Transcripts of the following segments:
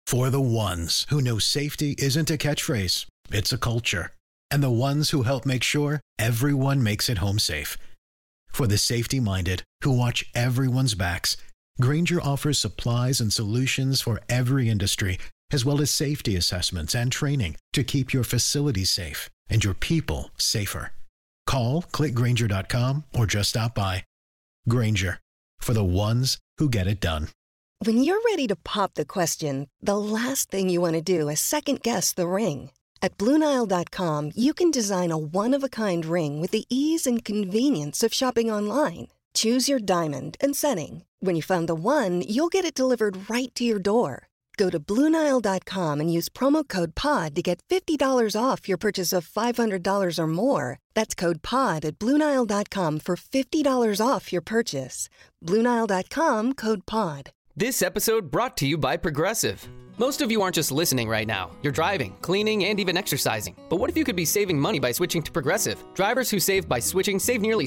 For the ones who know safety isn't a catchphrase, it's a culture. And the ones who help make sure everyone makes it home safe. For the safety-minded who watch everyone's backs, Grainger offers supplies and solutions for every industry, as well as safety assessments and training to keep your facilities safe and your people safer. Call, click Grainger.com, or just stop by. Grainger, for the ones who get it done. When you're ready to pop the question, the last thing you want to do is second-guess the ring. At BlueNile.com, you can design a one-of-a-kind ring with the ease and convenience of shopping online. Choose your diamond and setting. When you find the one, you'll get it delivered right to your door. Go to BlueNile.com and use promo code POD to get $50 off your purchase of $500 or more. That's code POD at BlueNile.com for $50 off your purchase. BlueNile.com, code POD. This episode brought to you by Progressive. Most of you aren't just listening right now. You're driving, cleaning, and even exercising. But what if you could be saving money by switching to Progressive? Drivers who save by switching save nearly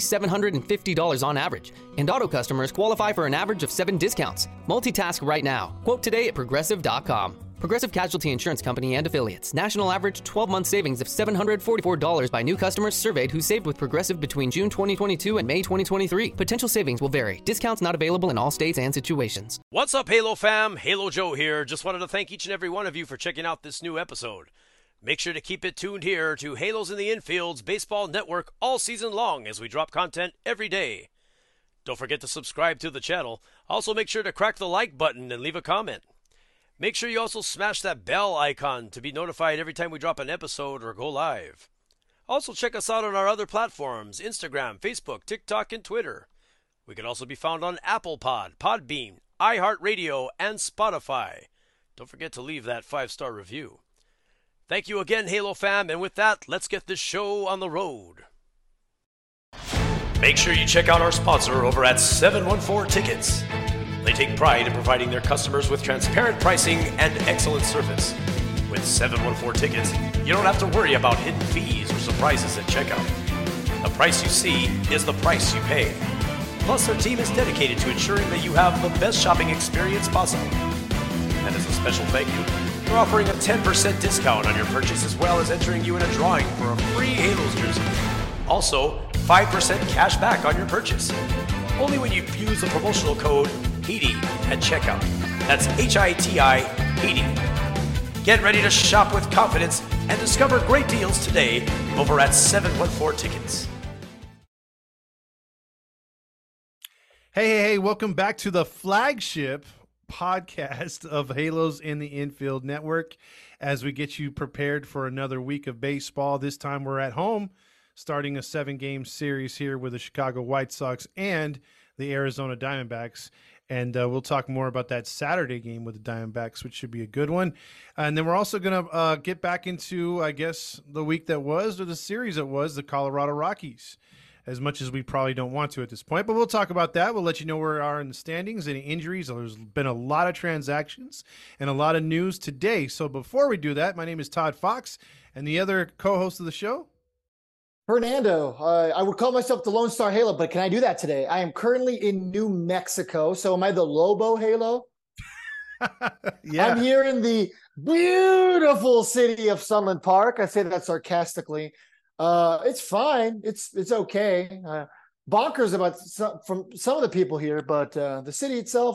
$750 on average. And auto customers qualify for an average of 7 discounts. Multitask right now. Quote today at Progressive.com. Progressive Casualty Insurance Company and Affiliates. National average 12-month savings of $744 by new customers surveyed who saved with Progressive between June 2022 and May 2023. Potential savings will vary. Discounts not available in all states and situations. What's up, Halo fam? Halo Joe here. Just wanted to thank each and every one of you for checking out this new episode. Make sure to keep it tuned here to Halos in the Infield's Baseball Network all season long as we drop content every day. Don't forget to subscribe to the channel. Also, make sure to crack the like button and leave a comment. Make sure you also smash that bell icon to be notified every time we drop an episode or go live. Also, check us out on our other platforms, Instagram, Facebook, TikTok, and Twitter. We can also be found on Apple Pod, Podbean, iHeartRadio, and Spotify. Don't forget to leave that 5-star review. Thank you again, Halo fam, and with that, let's get this show on the road. Make sure you check out our sponsor over at 714 Tickets. They take pride in providing their customers with transparent pricing and excellent service. With 714 Tickets, you don't have to worry about hidden fees or surprises at checkout. The price you see is the price you pay. Plus, their team is dedicated to ensuring that you have the best shopping experience possible. And as a special thank you, they're offering a 10% discount on your purchase, as well as entering you in a drawing for a free Halos jersey. Also, 5% cash back on your purchase. Only when you use the promotional code HEATY at checkout. That's HITI, HEATY. Get ready to shop with confidence and discover great deals today over at 714 Tickets. Hey, welcome back to the flagship podcast of Halos in the Infield Network as we get you prepared for another week of baseball. This time we're at home, starting a 7-game series here with the Chicago White Sox and the Arizona Diamondbacks. And we'll talk more about that Saturday game with the Diamondbacks, which should be a good one. And then we're also going to get back into, I guess, the week that was, or the series that was, the Colorado Rockies, as much as we probably don't want to at this point. But we'll talk about that. We'll let you know where we are in the standings, any injuries. There's been a lot of transactions and a lot of news today. So before we do that, my name is Todd Fox, and the other co-host of the show, Fernando. I would call myself the Lone Star Halo, but can I do that today? I am currently in New Mexico. So am I the Lobo Halo? Yeah. I'm here in the beautiful city of Sunland Park. I say that sarcastically. It's fine. It's okay. Bonkers about from some of the people here, but the city itself.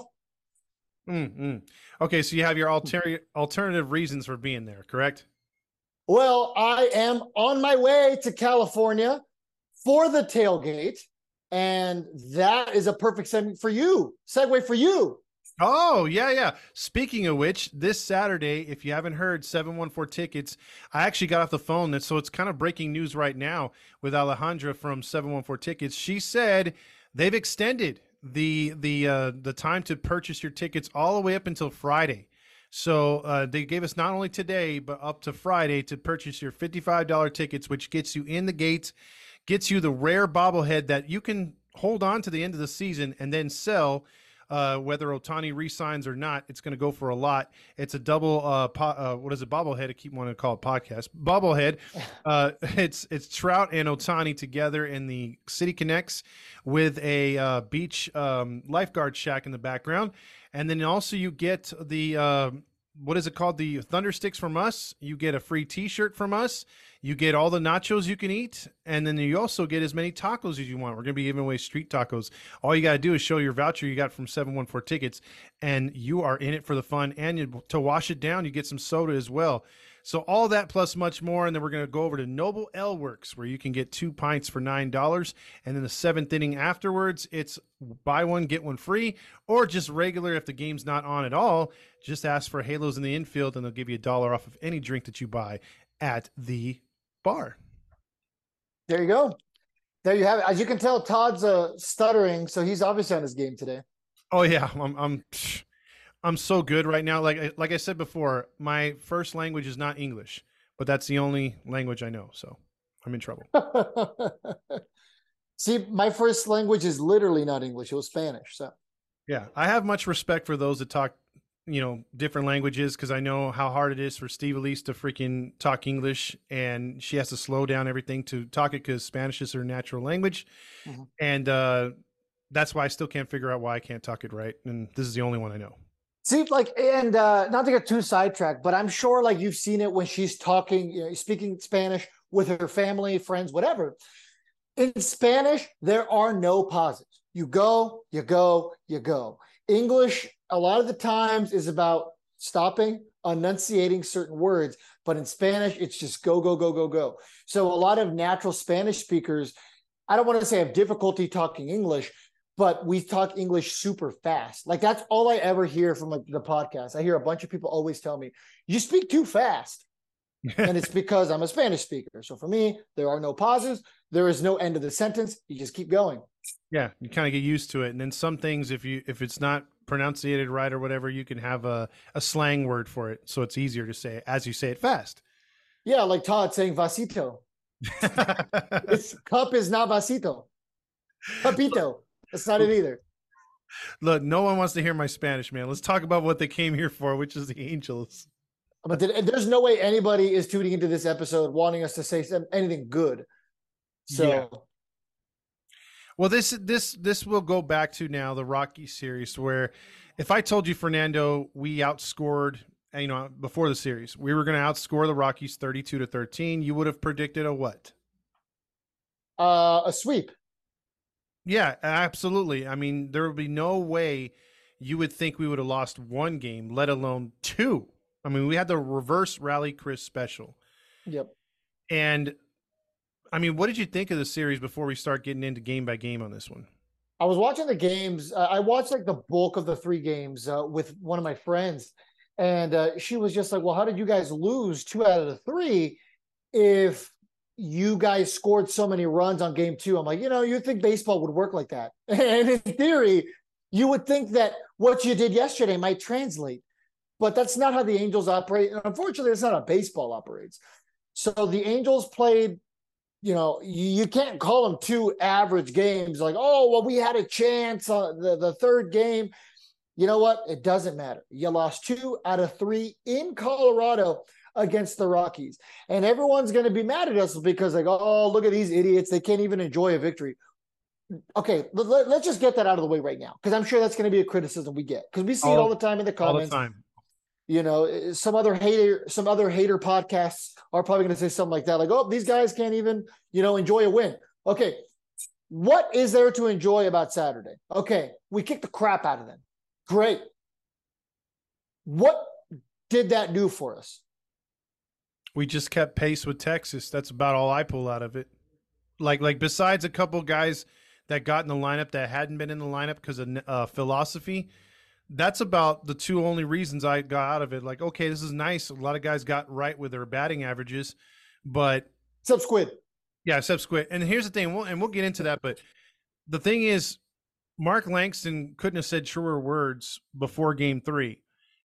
Okay, so you have your alternative reasons for being there, correct? Well, I am on my way to California for the tailgate, and that is a perfect segue for you. Oh, yeah. Speaking of which, this Saturday, if you haven't heard, 714 Tickets, I actually got off the phone, so it's kind of breaking news right now with Alejandra from 714 Tickets. She said they've extended the time to purchase your tickets all the way up until Friday. So they gave us not only today, but up to Friday to purchase your $55 tickets, which gets you in the gate, gets you the rare bobblehead that you can hold on to the end of the season and then sell. Whether Ohtani re-signs or not, it's going to go for a lot. It's a double, bobblehead? I keep wanting to call it podcast. Bobblehead. It's Trout and Ohtani together in the City Connects with a beach lifeguard shack in the background. And then also you get the what is it called? The Thunder Sticks from us. You get a free T-shirt from us. You get all the nachos you can eat, and then you also get as many tacos as you want. We're going to be giving away street tacos. All you got to do is show your voucher you got from 714 Tickets, and you are in it for the fun. And to wash it down, you get some soda as well. So all that plus much more, and then we're going to go over to Noble Ale Works, where you can get 2 pints for $9. And then the 7th inning afterwards, it's buy one, get one free, or just regular if the game's not on at all. Just ask for Halos in the infield, and they'll give you $1 off of any drink that you buy at the bar. There you go. There you have it. As you can tell, Todd's stuttering, so he's obviously on his game today. Oh, yeah. I'm so good right now. Like I said before, my first language is not English, but that's the only language I know. So I'm in trouble. See, my first language is literally not English. It was Spanish. So yeah, I have much respect for those that talk, different languages, because I know how hard it is for Steve Elise to freaking talk English, and she has to slow down everything to talk it because Spanish is her natural language. Mm-hmm. And that's why I still can't figure out why I can't talk it right. And this is the only one I know. See, and not to get too sidetracked, but I'm sure you've seen it when she's talking, speaking Spanish with her family, friends, whatever. In Spanish, there are no pauses. You go, you go, you go. English, a lot of the times, is about stopping, enunciating certain words. But in Spanish, it's just go, go, go, go, go. So a lot of natural Spanish speakers, I don't want to say have difficulty talking English, but we talk English super fast. That's all I ever hear from the podcast. I hear a bunch of people always tell me, you speak too fast. And it's because I'm a Spanish speaker. So for me, there are no pauses. There is no end of the sentence. You just keep going. Yeah, you kind of get used to it. And then some things, if it's not pronunciated right or whatever, you can have a slang word for it. So it's easier to say as you say it fast. Yeah, like Todd saying vasito. It's cup is not vasito. Papito. That's not it either. Look, no one wants to hear my Spanish, man. Let's talk about what they came here for, which is the Angels. But there's no way anybody is tuning into this episode wanting us to say anything good. So, yeah. Well, this will go back to now the Rocky series, where if I told you, Fernando, we outscored, before the series, we were going to outscore the Rockies 32-13, you would have predicted a what? A sweep. Yeah, absolutely. I mean, there would be no way you would think we would have lost one game, let alone two. I mean, we had the reverse Rally Chris special. Yep. And, I mean, what did you think of the series before we start getting into game by game on this one? I was watching the games. I watched the bulk of the 3 games with one of my friends. And she was just like, well, how did you guys lose 2 out of the 3 if you guys scored so many runs on game 2? I'm like, you'd think baseball would work like that. And in theory, you would think that what you did yesterday might translate. But that's not how the Angels operate. And unfortunately, it's not how baseball operates. So the Angels played, you can't call them 2 average games. Like, oh, well, we had a chance on the 3rd game. You know what? It doesn't matter. You lost 2 out of 3 in Colorado against the Rockies. And everyone's going to be mad at us because oh, look at these idiots. They can't even enjoy a victory. Okay, let's just get that out of the way right now, because I'm sure that's going to be a criticism we get, because we see it all the time in the comments. All the time. Some other hater podcasts are probably going to say something like that, like, oh, these guys can't even, enjoy a win. Okay, what is there to enjoy about Saturday? Okay, we kicked the crap out of them. Great. What did that do for us? We just kept pace with Texas. That's about all I pull out of it. Like besides a couple guys that got in the lineup that hadn't been in the lineup because of philosophy, that's about the 2 only reasons I got out of it. Like, okay, this is nice. A lot of guys got right with their batting averages, but except Squid. Yeah, except Squid. And here's the thing, we'll get into that, but the thing is, Mark Langston couldn't have said truer words before game 3,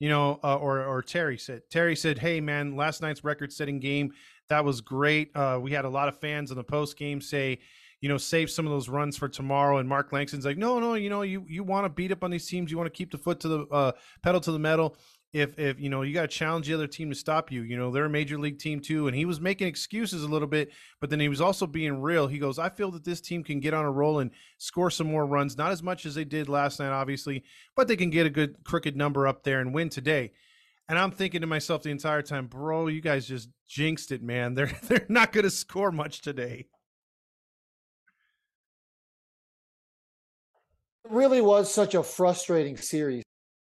or Terry said. Terry said, hey, man, last night's record-setting game, that was great. We had a lot of fans in the post-game say, save some of those runs for tomorrow. And Mark Langston's like, no, you want to beat up on these teams. You want to keep the foot to the pedal to the metal. If you got to challenge the other team to stop you, they're a major league team too. And he was making excuses a little bit, but then he was also being real. He goes, I feel that this team can get on a roll and score some more runs, not as much as they did last night, obviously, but they can get a good crooked number up there and win today. And I'm thinking to myself the entire time, bro, you guys just jinxed it, man. They're not going to score much today. It really was such a frustrating series.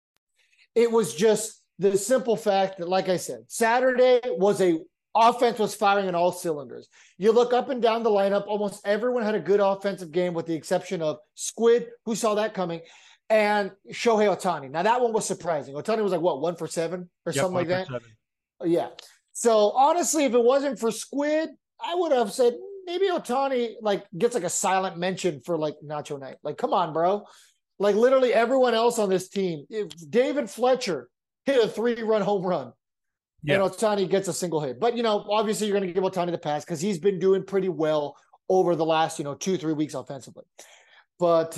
It was just the simple fact that, like I said, Saturday was offense was firing on all cylinders. You look up and down the lineup, almost everyone had a good offensive game with the exception of Squid, who saw that coming, and Shohei Ohtani. Now, that one was surprising. Ohtani was like, what, 1 for 7 or something like that? 7. Yeah. So, honestly, if it wasn't for Squid, I would have said maybe Ohtani, like, gets, like, a silent mention for, like, Nacho Night. Like, come on, bro. Like, literally everyone else on this team. If David Fletcher hit a 3-run home run, and Ohtani gets a single hit. But, obviously you're going to give Ohtani the pass because he's been doing pretty well over the last, 2-3 weeks offensively. But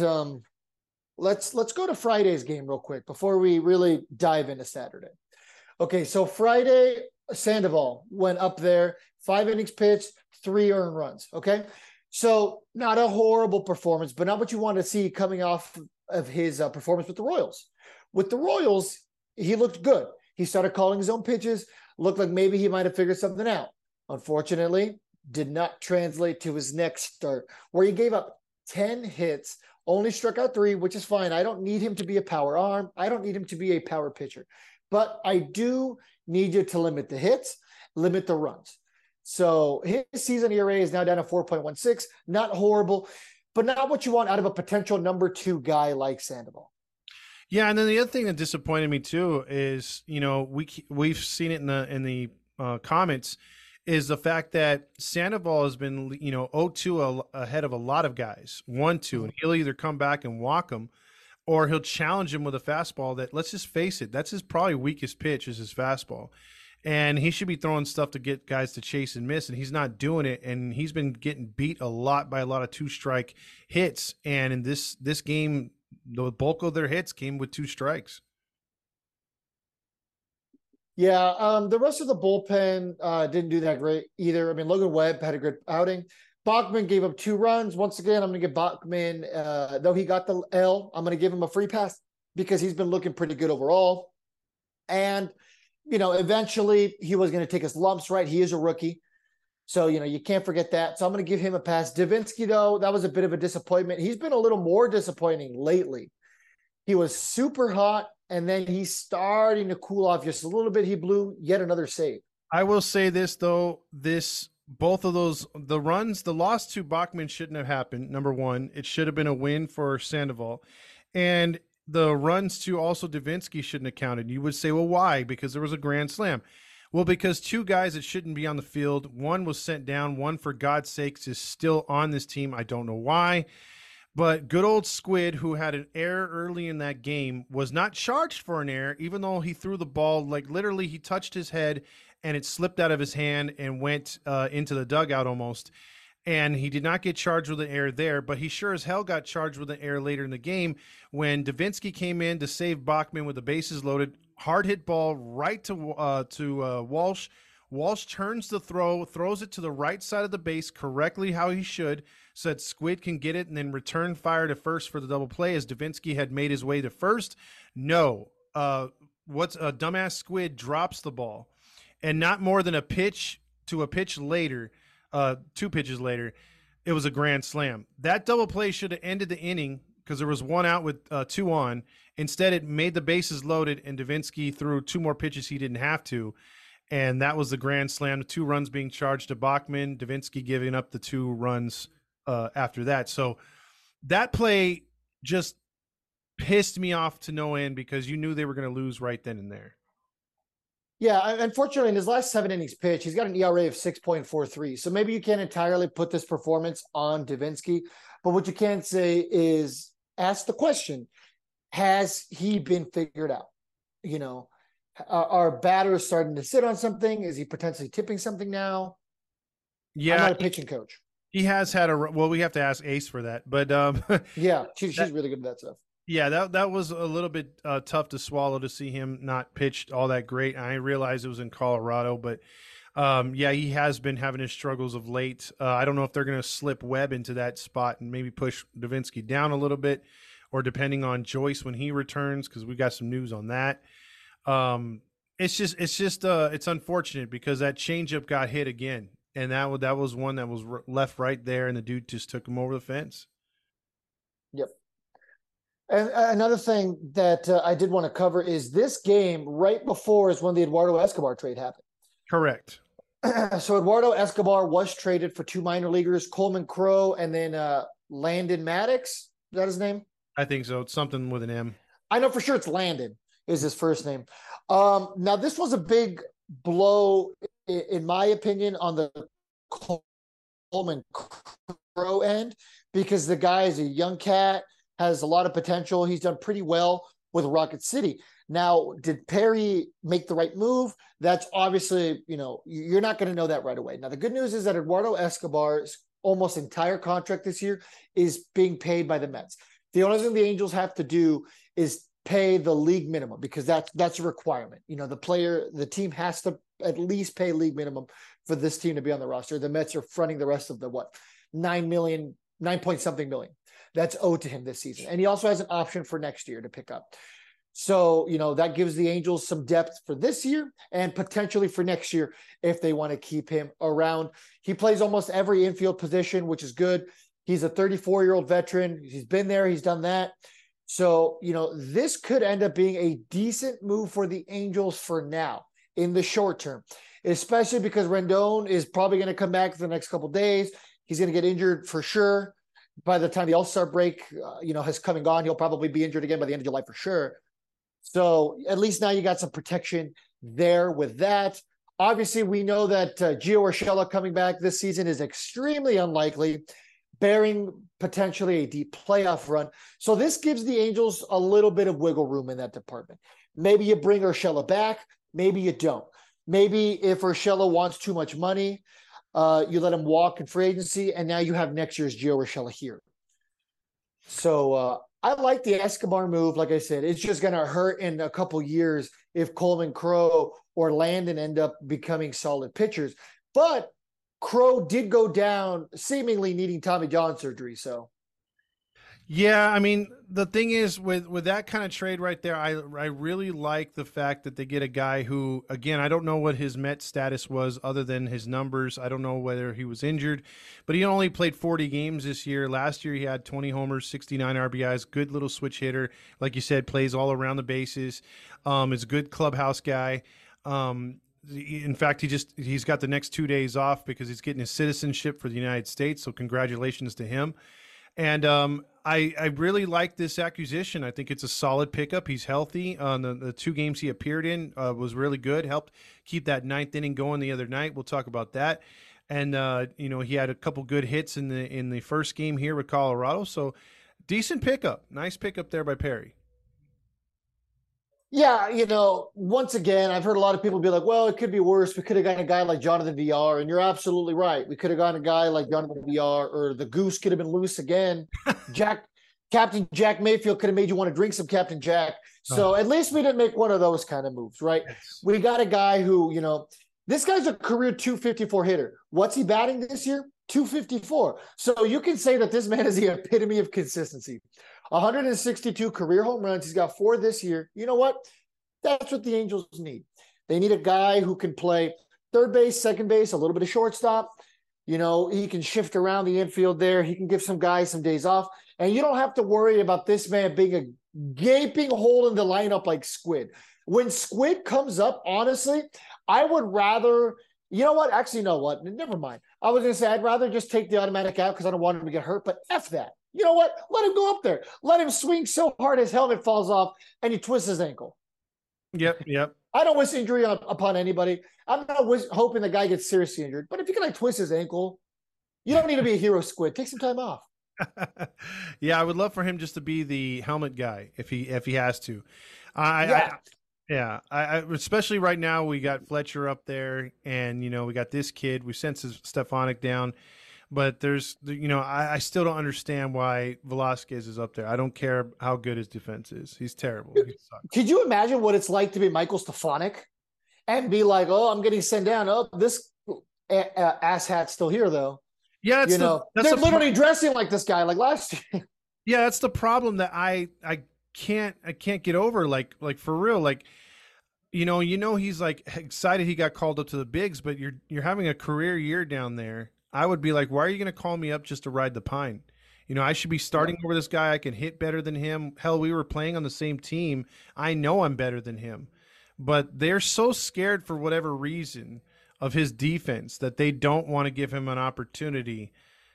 let's go to Friday's game real quick before we really dive into Saturday. Okay, so Friday, Sandoval went up there, 5 innings pitched, 3 earned runs, okay? So not a horrible performance, but not what you want to see coming off of his performance with the Royals. With the Royals, he looked good. He started calling his own pitches, looked like maybe he might have figured something out. Unfortunately, did not translate to his next start, where he gave up 10 hits, only struck out 3, which is fine. I don't need him to be a power arm. I don't need him to be a power pitcher. But I do need you to limit the hits, limit the runs. So his season ERA is now down to 4.16. Not horrible, but not what you want out of a potential number 2 guy like Sandoval. Yeah, and then the other thing that disappointed me too is, we've seen it in the comments, is the fact that Sandoval has been, 0-2 ahead of a lot of guys, 1-2, and he'll either come back and walk them, or he'll challenge him with a fastball that, let's just face it, that's his probably weakest pitch is his fastball, and he should be throwing stuff to get guys to chase and miss, and he's not doing it, and he's been getting beat a lot by a lot of 2-strike hits, and in this game, the bulk of their hits came with 2 strikes. Yeah, the rest of the bullpen didn't do that great either. I mean, Logan Webb had a good outing. Bachman gave up 2 runs. Once again, I'm going to give Bachman, though he got the L, I'm going to give him a free pass because he's been looking pretty good overall. And, eventually he was going to take his lumps, right? He is a rookie. So, you can't forget that. So I'm going to give him a pass. Davinsky, though, that was a bit of a disappointment. He's been a little more disappointing lately. He was super hot, and then he's starting to cool off just a little bit. He blew yet another save. I will say this, though. Both of those, the runs, the loss to Bachman shouldn't have happened, number one. It should have been a win for Sandoval. And the runs to also Davinsky shouldn't have counted. You would say, well, why? Because there was a grand slam. Well, because 2 guys that shouldn't be on the field, one was sent down, one, for God's sakes, is still on this team. I don't know why. But good old Squid, who had an error early in that game, was not charged for an error, even though he threw the ball, like literally he touched his head and it slipped out of his hand and went into the dugout almost. And he did not get charged with an error there, but he sure as hell got charged with an error later in the game when Davinsky came in to save Bachman with the bases loaded. Hard hit ball right to Walsh. Walsh turns the throws it to the right side of the base correctly how he should, so that Squid can get it and then return fire to first for the double play as Davinsky had made his way to first. No, what's a dumbass Squid drops the ball, and not more than a pitch to a pitch later, 2 pitches later, it was a grand slam. That double play should have ended the inning because there was 1 out with 2 on. Instead, it made the bases loaded, and Davinsky threw 2 more pitches he didn't have to, and that was the grand slam. The 2 runs being charged to Bachman, Davinsky giving up the 2 runs after that. So that play just pissed me off to no end because you knew they were going to lose right then and there. Yeah, unfortunately, in his last 7 innings pitch, he's got an ERA of 6.43. So maybe you can't entirely put this performance on Davinsky, but what you can say is ask the question, has he been figured out? Are batters starting to sit on something? Is he potentially tipping something now? Yeah, I'm not a pitching coach. He has had we have to ask Ace for that, but yeah, she's really good at that stuff. Yeah, that was a little bit tough to swallow to see him not pitched all that great. I realized it was in Colorado, but yeah, he has been having his struggles of late. I don't know if they're going to slip Webb into that spot and maybe push Davinsky down a little bit, or depending on Joyce when he returns, because we got some news on that. it's unfortunate because that changeup got hit again, and that was one that was left right there, and the dude just took him over the fence. Yep. And another thing that I did want to cover is this game right before is when the Eduardo Escobar trade happened. Correct. So Eduardo Escobar was traded for 2 minor leaguers, Coleman Crow and then Landon Maddox. Is that his name? I think so. It's something with an M. I know for sure it's Landon is his first name. Now, this was a big blow, in my opinion, on the Coleman Crow end because the guy is a young cat, has a lot of potential. He's done pretty well with Rocket City. Now, did Perry make the right move? That's obviously, you're not going to know that right away. Now, the good news is that Eduardo Escobar's almost entire contract this year is being paid by the Mets. The only thing the Angels have to do is pay the league minimum because that's a requirement. The team has to at least pay league minimum for this team to be on the roster. The Mets are fronting the rest of the 9 point something million that's owed to him this season. And he also has an option for next year to pick up. So, that gives the Angels some depth for this year and potentially for next year if they want to keep him around. He plays almost every infield position, which is good. He's a 34-year-old veteran. He's been there. He's done that. So, this could end up being a decent move for the Angels for now in the short term, especially because Rendon is probably going to come back for the next couple of days. He's going to get injured for sure. By the time the All-Star break, has come and gone, he'll probably be injured again by the end of July for sure. So at least now you got some protection there with that. Obviously, we know that Gio Urshela coming back this season is extremely unlikely, bearing potentially a deep playoff run. So this gives the Angels a little bit of wiggle room in that department. Maybe you bring Urshela back. Maybe you don't. Maybe if Urshela wants too much money, you let him walk in free agency, and now you have next year's Gio Urshela here. So I like the Escobar move. Like I said, it's just going to hurt in a couple years if Coleman Crow or Landon end up becoming solid pitchers. But Crow did go down seemingly needing Tommy John surgery. So, yeah, I mean, the thing is with that kind of trade right there, I really like the fact that they get a guy who, again, I don't know what his Met status was other than his numbers. I don't know whether he was injured, but he only played 40 games this year. Last year he had 20 homers, 69 RBIs, good little switch hitter. Like you said, plays all around the bases. Is a good clubhouse guy. In fact, he's got the next 2 days off because he's getting his citizenship for the United States. So congratulations to him. And I really like this acquisition. I think it's a solid pickup. He's healthy. The 2 games he appeared in was really good. Helped keep that 9th inning going the other night. We'll talk about that. And he had a couple good hits in the first game here with Colorado. So decent pickup. Nice pickup there by Perry. Yeah, once again, I've heard a lot of people be like, well, it could be worse. We could have gotten a guy like Jonathan VR, and you're absolutely right. We could have gotten a guy like Jonathan VR, or the goose could have been loose again. Captain Jack Mayfield could have made you want to drink some Captain Jack. So at least we didn't make one of those kind of moves, right? Yes. We got a guy who, this guy's a career 254 hitter. What's he batting this year? 254. So you can say that this man is the epitome of consistency. 162 career home runs. He's got 4 this year. You know what? That's what the Angels need. They need a guy who can play third base, second base, a little bit of shortstop. He can shift around the infield there. He can give some guys some days off. And you don't have to worry about this man being a gaping hole in the lineup like Squid. When Squid comes up, honestly, I would rather, Actually, you know what? Never mind. I was going to say I'd rather just take the automatic out because I don't want him to get hurt, but F that. You know what? Let him go up there. Let him swing so hard his helmet falls off and he twists his ankle. Yep. I don't wish injury upon anybody. I'm not hoping the guy gets seriously injured. But if you can twist his ankle, you don't need to be a hero, Squid. Take some time off. Yeah, I would love for him just to be the helmet guy if he has to. Especially right now we got Fletcher up there, and we got this kid. We sent Stefanik down. But there's, I still don't understand why Velasquez is up there. I don't care how good his defense is. He's terrible. Could you imagine what it's like to be Michael Stefanik and be like, oh, I'm getting sent down. Oh, this asshat's still here, though. Yeah, they're literally dressing like this guy, like last year. Yeah, that's the problem that I can't get over. Like for real. Like, he's like excited he got called up to the bigs, but you're having a career year down there. I would be like, why are you going to call me up just to ride the pine? I should be starting over this guy. I can hit better than him. Hell, we were playing on the same team. I know I'm better than him. But they're so scared for whatever reason of his defense that they don't want to give him an opportunity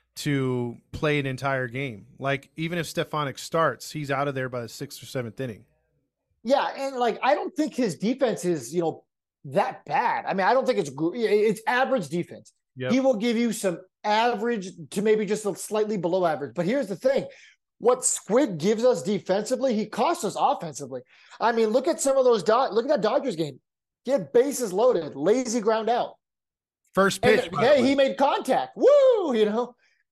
to play an entire game. Like, even if Stefanik starts, he's out of there by the 6th or 7th inning. Yeah, and like I don't think his defense is, that bad. I mean, I don't think it's average defense. Yep. He will give you some average to maybe just a slightly below average. But here's the thing. What Squid gives us defensively, he costs us offensively. I mean, look at some of those look at that Dodgers game. He had bases loaded, lazy ground out. First pitch. And, hey, he made contact. Woo, Yeah,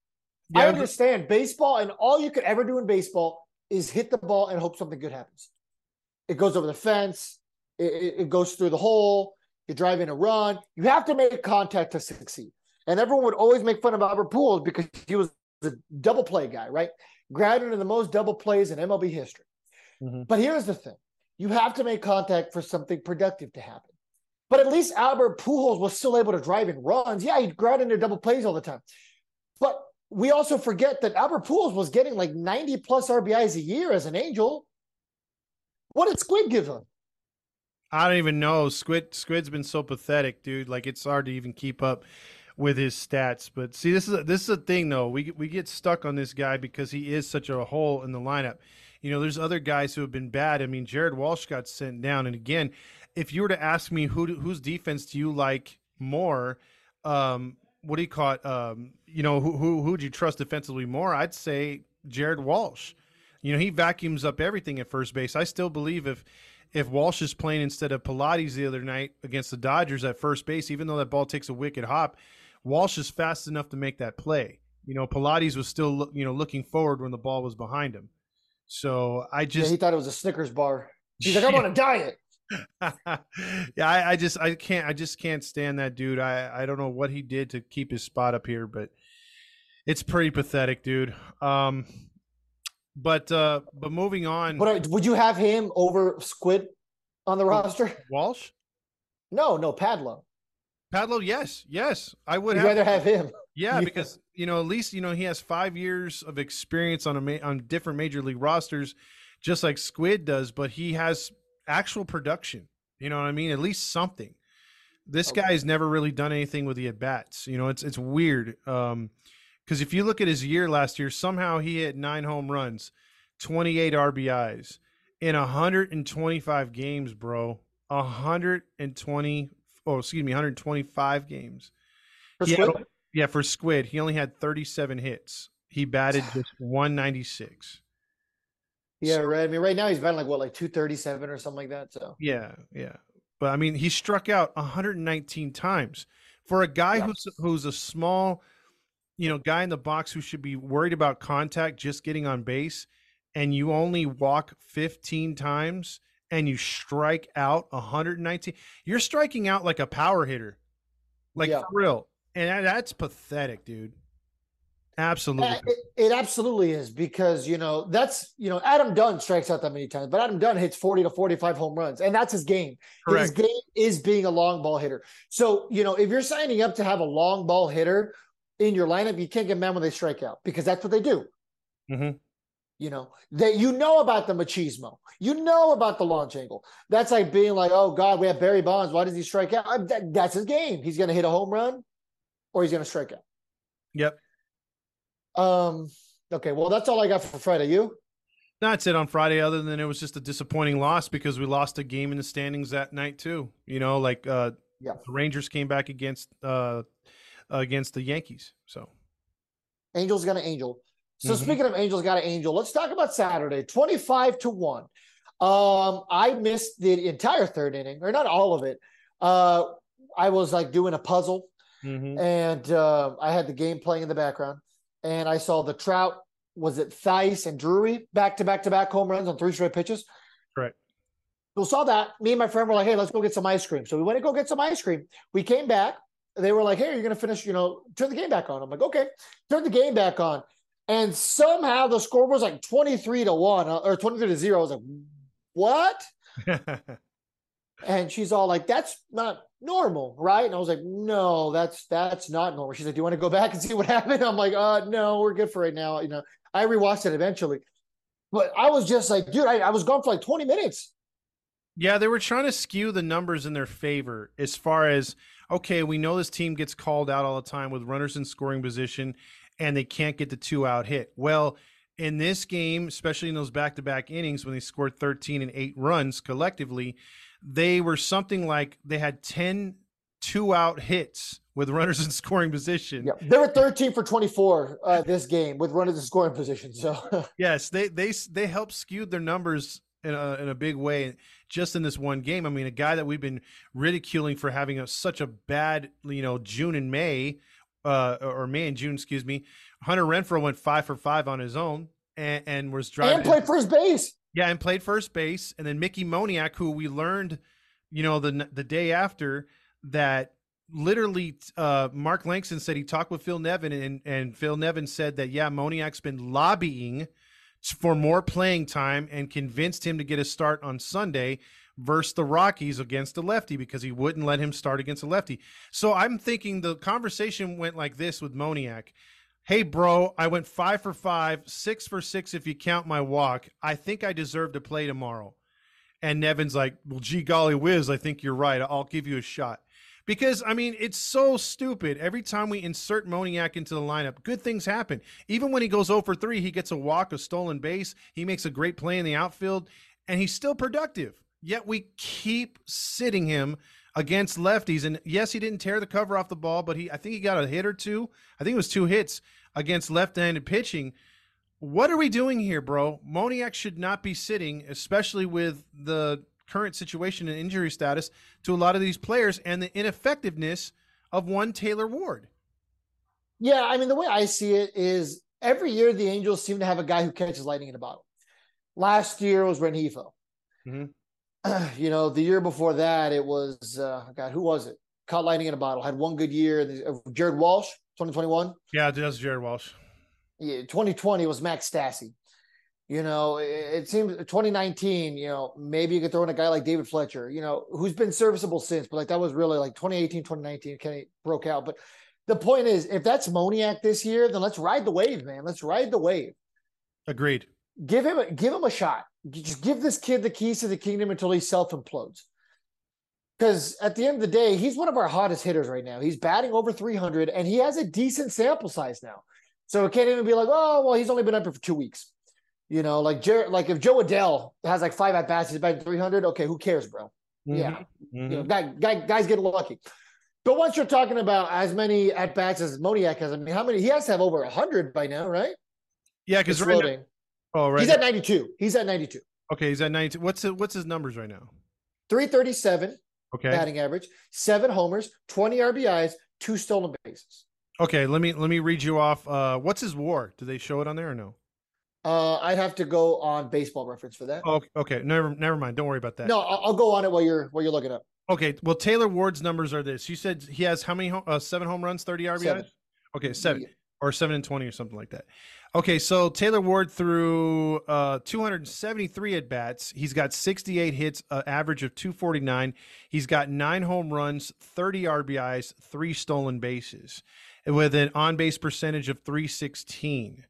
I understand baseball, and all you could ever do in baseball is hit the ball and hope something good happens. It goes over the fence. It goes through the hole. You drive in a run. You have to make contact to succeed. And everyone would always make fun of Albert Pujols because he was the double play guy, right? Grounded in the most double plays in MLB history. Mm-hmm. But here's the thing. You have to make contact for something productive to happen. But at least Albert Pujols was still able to drive in runs. Yeah, he'd ground into double plays all the time. But we also forget that Albert Pujols was getting like 90-plus RBIs a year as an Angel. What did Squid give him? I don't even know. Squid's been so pathetic, dude. Like, it's hard to even keep up with his stats. But see, this is a thing though. We get stuck on this guy because he is such a hole in the lineup. There's other guys who have been bad. I mean, Jared Walsh got sent down. And again, if you were to ask me whose defense do you like more, what do you call it? Who would you trust defensively more? I'd say Jared Walsh. He vacuums up everything at first base. I still believe if Walsh is playing instead of Pilates the other night against the Dodgers at first base, even though that ball takes a wicked hop, Walsh is fast enough to make that play. Pilates was still, looking forward when the ball was behind him. So he thought it was a Snickers bar. He's like, I'm on a diet. Yeah, I just can't stand that dude. I don't know what he did to keep his spot up here, but it's pretty pathetic, dude. But moving on. But would you have him over Squid on the roster? Walsh? No, Padlo. Padlo, yes, I would. You'd rather have him. Yeah, because at least he has 5 years of experience on different major league rosters, just like Squid does. But he has actual production. You know what I mean? At least something. This guy's never really done anything with the at bats. It's weird. Because if you look at his year last year, somehow he hit 9 home runs, 28 RBIs in 125 games, bro. 125 games. For Squid? For Squid. He only had 37 hits. He batted just 196. Yeah, right. I mean, right now he's batting like 237 or something like that. So yeah. But I mean, he struck out 119 times for a guy who's a small, guy in the box who should be worried about contact, just getting on base, and you only walk 15 times and you strike out 119. You're striking out like a power hitter, for real. And that's pathetic, dude. Absolutely. It absolutely is because, that's, Adam Dunn strikes out that many times, but Adam Dunn hits 40 to 45 home runs, and that's his game. Correct. His game is being a long ball hitter. So, if you're signing up to have a long ball hitter in your lineup, you can't get mad when they strike out because that's what they do. Mm-hmm. About the machismo. About the launch angle. That's like being like, oh, God, we have Barry Bonds. Why does he strike out? That's his game. He's going to hit a home run or he's going to strike out. Yep. Okay, well, that's all I got for Friday. You? That's it on Friday, other than it was just a disappointing loss because we lost a game in the standings that night too. The Rangers came back against the Yankees. So Angels got an Angel. So speaking of Angels got an Angel, let's talk about Saturday, 25-1. I missed the entire third inning, or not all of it. I was doing a puzzle, and I had the game playing in the background. And I saw the Trout, was it Theis and Drury, back-to-back home runs on 3 straight pitches? Correct. So saw that. Me and my friend were like, hey, let's go get some ice cream. So we went to go get some ice cream. We came back. They were like, hey, you're going to finish, turn the game back on. I'm like, okay. Turn the game back on. And somehow the score was 23-1 or 23-0. I was like, what? And she's all like, that's not normal, right? And I was like, no, that's not normal. She's like, do you want to go back and see what happened? I'm like, no, we're good for right now. I rewatched it eventually. But I was just like, dude, I was gone for like 20 minutes. Yeah, they were trying to skew the numbers in their favor as far as, okay, we know this team gets called out all the time with runners in scoring position and they can't get the 2-out hit. Well, in this game, especially in those back-to-back innings when they scored 13 and 8 runs collectively, they were something like they had 10 2-out hits with runners in scoring position. Yeah, they were 13 for 24 this game with runners in scoring position. So yes, they helped skew their numbers in a big way just in this one game. I mean, a guy that we've been ridiculing for having such a bad, June and May, or May and June, excuse me. Hunter Renfroe went 5 for 5 on his own and was driving and played first base. Yeah, and played first base. And then Mickey Moniak, who we learned, the day after that, literally Mark Langston said he talked with Phil Nevin, and Phil Nevin said that, yeah, Moniak's been lobbying for more playing time and convinced him to get a start on Sunday versus the Rockies against a lefty because he wouldn't let him start against a lefty. So I'm thinking the conversation went like this with Moniak. Hey, bro, I went 5 for 5, 6 for 6 if you count my walk. I think I deserve to play tomorrow. And Nevin's like, well, gee golly whiz, I think you're right. I'll give you a shot. Because, I mean, it's so stupid. Every time we insert Moniak into the lineup, good things happen. Even when he goes 0 for 3, he gets a walk, a stolen base. He makes a great play in the outfield, and he's still productive. Yet we keep sitting him against lefties. And, yes, he didn't tear the cover off the ball, but I think he got a hit or two. I think it was 2 hits against left-handed pitching. What are we doing here, bro? Moniak should not be sitting, especially with the current situation and injury status to a lot of these players and the ineffectiveness of one Taylor Ward. Yeah, I mean, the way I see it is every year the Angels seem to have a guy who catches lightning in a bottle. Last year was Rengifo. The year before that it was God, who was it? Caught lightning in a bottle. Had one good year. Jared Walsh, 2021. Yeah, that's Jared Walsh. Yeah, 2020 was Max Stassi. It seems 2019, maybe you could throw in a guy like David Fletcher, who's been serviceable since, but like that was really like 2018, 2019, Kenny broke out. But the point is, if that's Moniak this year, then let's ride the wave, man. Let's ride the wave. Agreed. Give him a shot. Just give this kid the keys to the kingdom until he self-implodes. Because at the end of the day, he's one of our hottest hitters right now. He's batting over 300, and he has a decent sample size now. So it can't even be like, oh, well, he's only been up here for 2 weeks. Like if Joe Adele has like 5 at-bats, he's batting 300, okay, who cares, bro? Mm-hmm. Yeah. Mm-hmm. Guys get lucky. But once you're talking about as many at-bats as Moniak has, I mean, how many? He has to have over 100 by now, right? Yeah, because right now, he's at 92. He's at 92. Okay, he's at 92. What's his numbers right now? 337 batting average, 7 homers, 20 RBIs, 2 stolen bases. Okay, let me read you off. What's his WAR? Do they show it on there or no? I'd have to go on Baseball Reference for that. Oh, okay. Never mind. Don't worry about that. No, I'll go on it while you're looking up. Okay. Well, Taylor Ward's numbers are this. You said he has how many? 7 home runs, 30 RBIs. 7. Okay, 7 or 7 and 20 or something like that. Okay, so Taylor Ward threw 273 at bats. He's got 68 hits, average of 249. He's got 9 home runs, 30 RBIs, 3 stolen bases, with an on-base percentage of .316.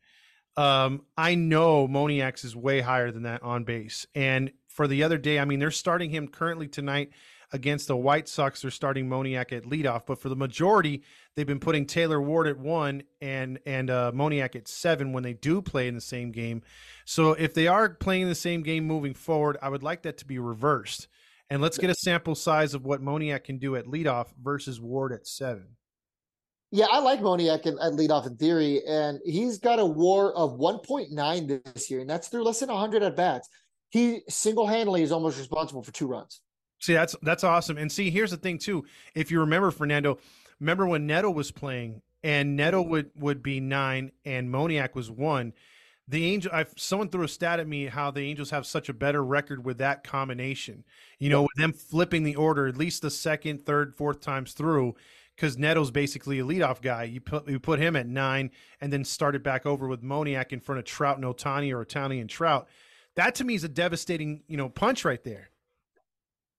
I know Moniak's is way higher than that on base. And for the other day, I mean, they're starting him currently tonight against the White Sox. They're starting Moniak at leadoff, but for the majority, they've been putting Taylor Ward at 1 and Moniak at 7 when they do play in the same game. So if they are playing the same game moving forward, I would like that to be reversed. And let's get a sample size of what Moniak can do at leadoff versus Ward at 7. Yeah, I like Moniak at leadoff in theory, and he's got a WAR of 1.9 this year, and that's through less than 100 at bats. He single-handedly is almost responsible for 2 runs. See, that's awesome. And see, here's the thing too. If you remember, Fernando, remember when Neto was playing, and Neto would be 9 and Moniak was 1. Someone threw a stat at me how the Angels have such a better record with that combination. With them flipping the order at least the second, third, fourth times through. Because Neto's basically a leadoff guy. You put him at 9 and then start it back over with Moniak in front of Trout and Ohtani or Ohtani and Trout. That to me is a devastating, punch right there.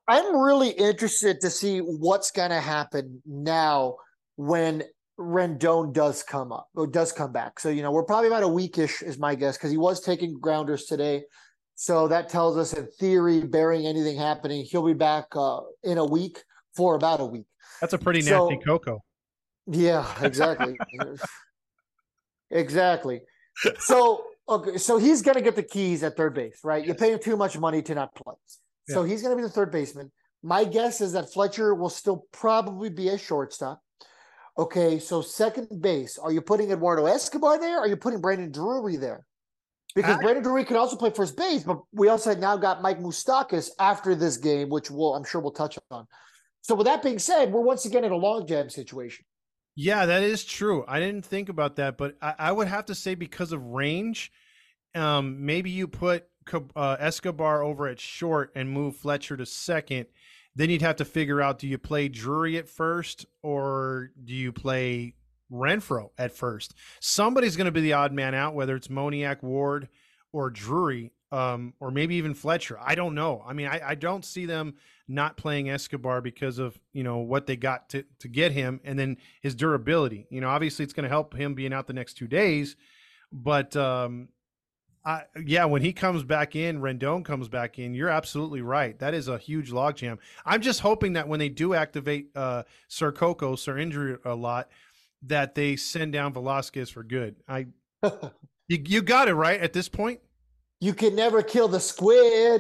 I'm really interested to see what's going to happen now when Rendon does come up or does come back. So, we're probably about a weekish is my guess, because he was taking grounders today. So that tells us, in theory, bearing anything happening, he'll be back in a week, for about a week. That's a pretty nasty Coco. Yeah, exactly. Exactly. So, okay, so he's going to get the keys at third base, right? You pay him too much money to not play. So he's going to be the third baseman. My guess is that Fletcher will still probably be a shortstop. Okay, so second base, are you putting Eduardo Escobar there? Or are you putting Brandon Drury there? Because Brandon Drury could also play first base, but we also now got Mike Moustakas after this game, which I'm sure we'll touch on. So with that being said, we're once again in a logjam situation. Yeah, that is true. I didn't think about that, but I would have to say, because of range, maybe you put Escobar over at short and move Fletcher to second. Then you'd have to figure out, do you play Drury at first or do you play Renfroe at first? Somebody's going to be the odd man out, whether it's Moniak, Ward, or Drury, or maybe even Fletcher. I don't know. I mean, I don't see them not playing Escobar because of, what they got to get him, and then his durability. Obviously it's going to help him being out the next 2 days, but when he comes back in, Rendon comes back in, you're absolutely right. That is a huge logjam. I'm just hoping that when they do activate Sir Injury a lot, that they send down Velasquez for good. You got it right at this point. You can never kill the squid.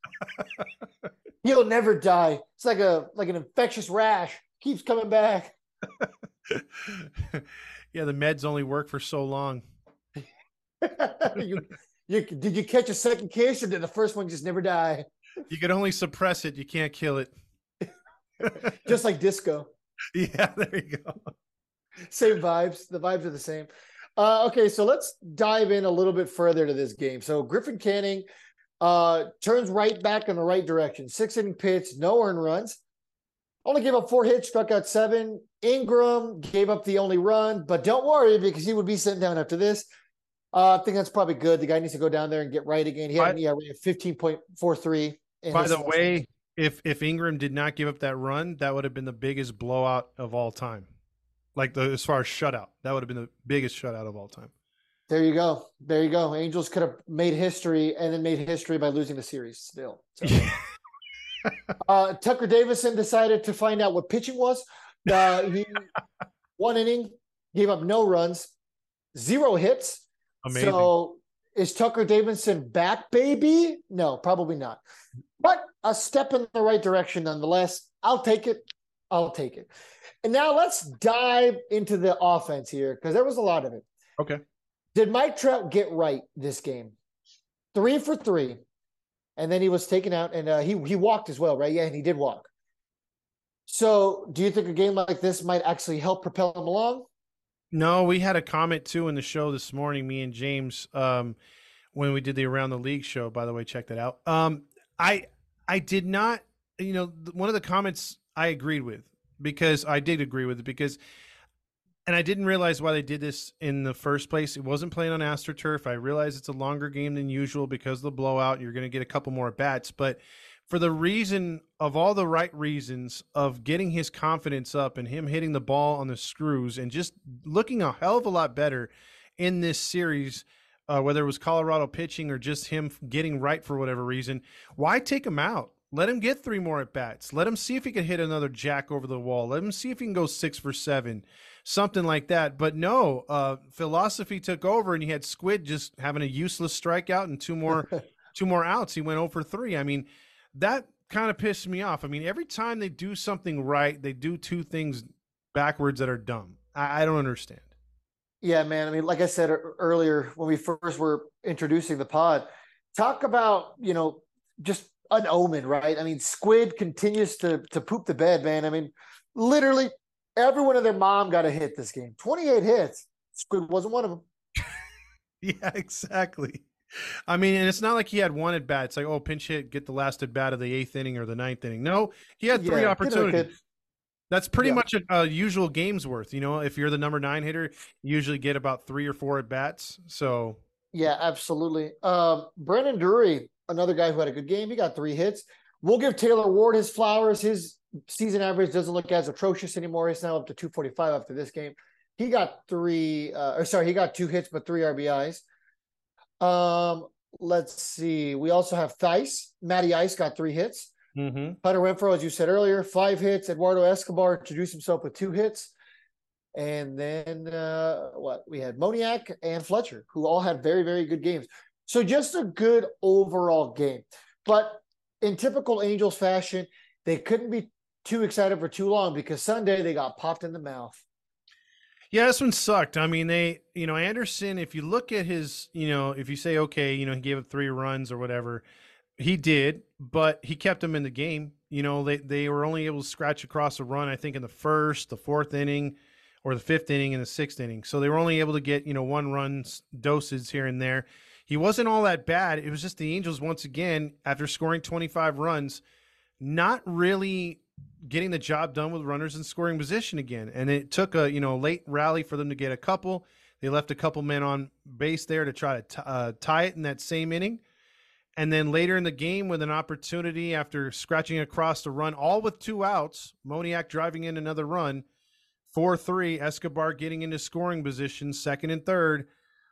He'll never die. It's like an infectious rash. Keeps coming back. Yeah, the meds only work for so long. Did you catch a second case, or did the first one just never die? You can only suppress it. You can't kill it. Just like disco. Yeah, there you go. Same vibes. The vibes are the same. Okay, so let's dive in a little bit further to this game. So Griffin Canning turns right back in the right direction. 6-inning pitch, no earned runs. Only gave up 4 hits, struck out 7. Ingram gave up the only run, but don't worry, because he would be sent down after this. I think that's probably good. The guy needs to go down there and get right again. He had an ERA of 15.43. By the way, if Ingram did not give up that run, that would have been the biggest blowout of all time. As far as shutout, that would have been the biggest shutout of all time. There you go. There you go. Angels could have made history, and then made history by losing the series still. So. Tucker Davidson decided to find out what pitching was. He 1 inning, gave up no runs, 0 hits. Amazing. So is Tucker Davidson back, baby? No, probably not. But a step in the right direction nonetheless. I'll take it. And now let's dive into the offense here, because there was a lot of it. Okay. Did Mike Trout get right this game? 3 for 3. And then he was taken out, and he walked as well, right? Yeah, and he did walk. So do you think a game like this might actually help propel him along? No, we had a comment too in the show this morning, me and James, when we did the Around the League show. By the way, check that out. I did not, one of the comments I agreed with, because I did agree with it, and I didn't realize why they did this in the first place. It wasn't playing on AstroTurf. I realize it's a longer game than usual because of the blowout. You're going to get a couple more at-bats, but for the reason of all the right reasons of getting his confidence up and him hitting the ball on the screws and just looking a hell of a lot better in this series, whether it was Colorado pitching or just him getting right for whatever reason, why take him out? Let him get 3 more at-bats. Let him see if he can hit another jack over the wall. Let him see if he can go 6 for 7, something like that. But no, philosophy took over, and you had Squid just having a useless strikeout and 2 more outs. He went 0 for 3. I mean, that kind of pissed me off. I mean, every time they do something right, they do 2 things backwards that are dumb. I don't understand. Yeah, man. I mean, like I said earlier, when we first were introducing the pod, talk about, just an omen, right? I mean, Squid continues to poop the bed, man. I mean, literally everyone and their mom got a hit this game. 28 hits. Squid wasn't one of them. Yeah, exactly. I mean, and it's not like he had 1 at bat. It's like, oh, pinch hit, get the last at bat of the 8th inning or the 9th inning. No, he had 3 opportunities. That's pretty much a usual game's worth. If you're the number 9 hitter, you usually get about 3 or 4 at bats. So yeah, absolutely. Brandon Drury, another guy who had a good game. He got 3 hits. We'll give Taylor Ward his flowers. His season average doesn't look as atrocious anymore. He's now up to 245 after this game. He got he got 2 hits, but 3 RBIs. Let's see. We also have Theis. Matty Ice got 3 hits. Mm-hmm. Hunter Renfroe, as you said earlier, 5 hits. Eduardo Escobar introduced himself with 2 hits. And then we had Moniak and Fletcher, who all had very, very good games. So just a good overall game. But in typical Angels fashion, they couldn't be too excited for too long because Sunday they got popped in the mouth. Yeah, this one sucked. I mean, Anderson, if you look at his, if you say, okay, he gave up 3 runs or whatever, he did, but he kept them in the game. They were only able to scratch across a run, I think, in the 1st, the 4th inning, or the 5th inning and the 6th inning. So they were only able to get, 1 run doses here and there. He wasn't all that bad. It was just the Angels, once again, after scoring 25 runs, not really getting the job done with runners in scoring position again. And it took a, late rally for them to get a couple. They left a couple men on base there to try to tie it in that same inning. And then later in the game with an opportunity after scratching across the run, all with 2 outs, Moniak driving in another run, 4-3, Escobar getting into scoring position, 2nd and 3rd.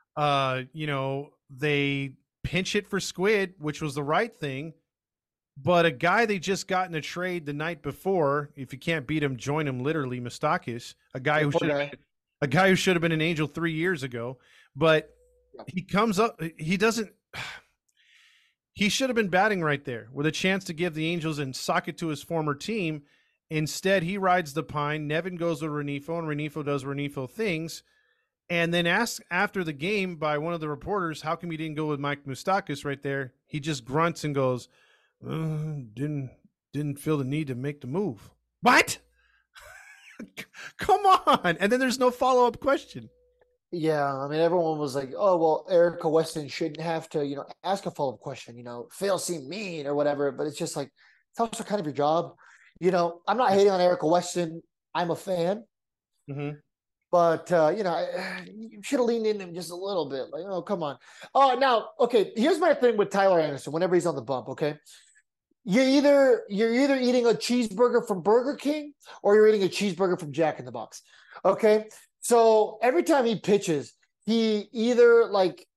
They pinch hit for Squid, which was the right thing. But a guy they just got in a trade the night before, if you can't beat him, join him, literally, Moustakas, a guy who should have been an Angel 3 years ago. But he comes up, he should have been batting right there with a chance to give the Angels and sock it to his former team. Instead, he rides the pine. Nevin goes with Renifo, and Renifo does Renifo things. And then asked after the game by one of the reporters, how come you didn't go with Mike Moustakas right there? He just grunts and goes, didn't feel the need to make the move. What? Come on. And then there's no follow-up question. Yeah, I mean, everyone was like, oh, well, Erica Weston shouldn't have to, ask a follow-up question, Phil seemed mean or whatever. But it's just like, it's also kind of your job. I'm not hating on Erica Weston. I'm a fan. Mm-hmm. But, you should have leaned in him just a little bit. Like, oh, come on. Oh, now, okay, here's my thing with Tyler Anderson whenever he's on the bump, okay? You're either eating a cheeseburger from Burger King or you're eating a cheeseburger from Jack in the Box, okay? So every time he pitches, he either,